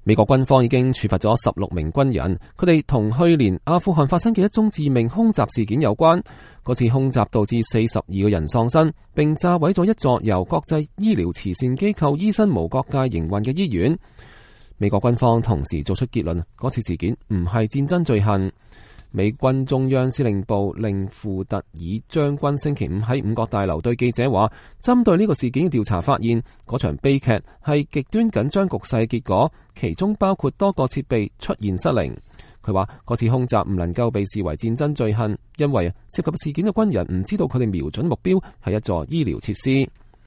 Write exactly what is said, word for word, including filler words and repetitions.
美國軍方已經處罰咗十六名軍人，佢哋同去年阿富汗發生嘅一宗致命空襲事件有關。嗰次空襲導致四十二個人喪生，並炸毀咗一座由國際醫療慈善機構醫生無國界營運嘅醫院。美國軍方同時作出結論，嗰次事件唔係戰爭罪行。美軍中央司令部令庫特爾將軍星期五喺五角大樓對記者話，針對呢個事件嘅調查發現，嗰場悲劇係極端緊張局勢嘅結果，其中包括多個設備出現失靈。佢話嗰次空襲唔能夠被視為戰爭罪行，因為涉及事件嘅軍人唔知道佢哋瞄準目標係一座醫療設施。